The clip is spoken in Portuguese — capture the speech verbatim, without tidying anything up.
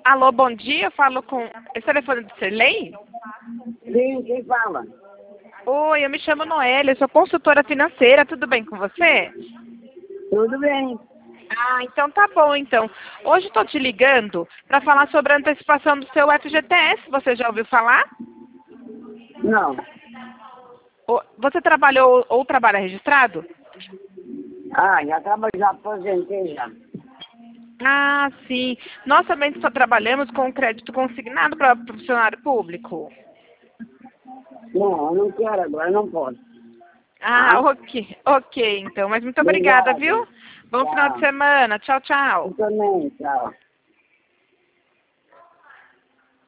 Alô, bom dia, eu falo com... Esse telefone do Sirlei? Sim, quem fala? Oi, eu me chamo Noélia, eu sou consultora financeira, tudo bem com você? Tudo bem. Ah, então tá bom, então. Hoje estou te ligando para falar sobre a antecipação do seu F G T S, você já ouviu falar? Não. Ô, Você trabalhou ou trabalha registrado? Ah, já tava, já aposentei já. Ah, sim. Nós também só trabalhamos com crédito consignado para funcionário público. Não, eu não quero agora, não posso. Ah, Ah, ok, ok, então. Mas muito obrigada, obrigado. viu? Bom final de Tchau. semana. Tchau, tchau. Eu também, tchau.